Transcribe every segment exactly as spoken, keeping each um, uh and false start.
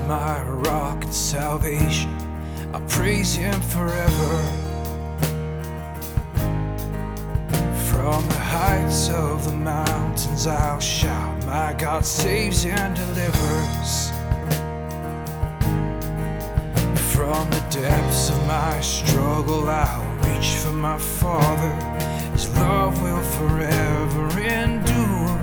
my rock and salvation. I praise him forever. From the heights of the mountains I'll shout, my God saves and delivers. From the depths of my struggle I'll reach for my Father. His love will forever endure.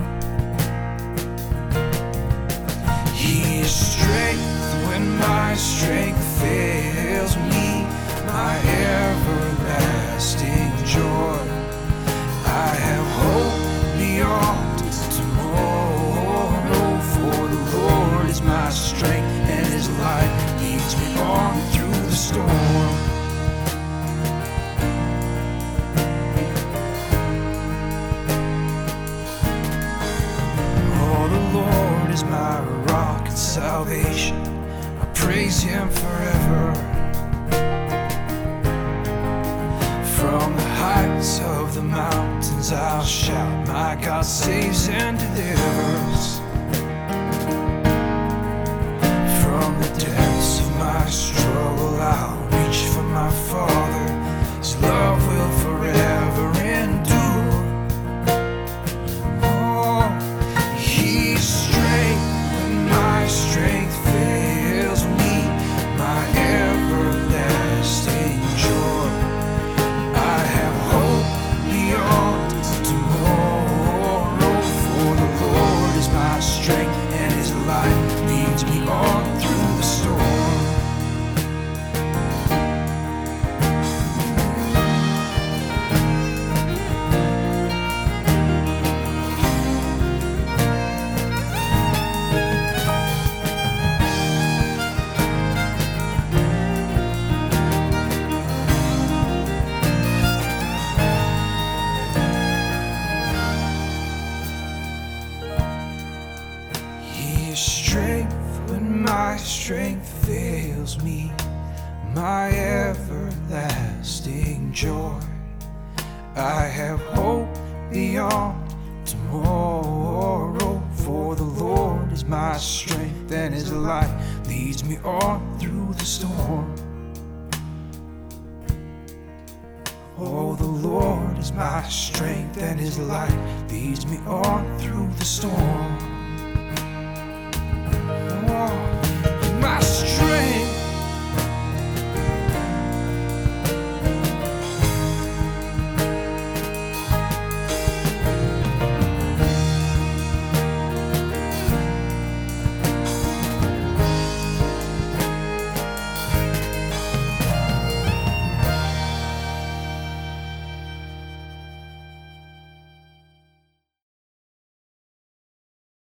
He is strength when my strength fails me, my everlasting joy. I have hope beyond tomorrow, for the Lord is my strength and his light leads me on through the storm. Oh, the Lord is my rock and salvation. I praise him forever. From the heights of the mountains I'll shout, my God saves and delivers. From the depths of my struggle I'll reach for my Father. His love will forever endure. Oh, he's strength when my strength fails me, my everlasting joy. I have hope beyond tomorrow, for the Lord is my strength and his light leads me on through the storm. He is strength when my strength fails me, my everlasting joy. I have hope beyond tomorrow, for the Lord is my strength and his light leads me on through the storm. Oh, the Lord is my strength and his light leads me on through the storm.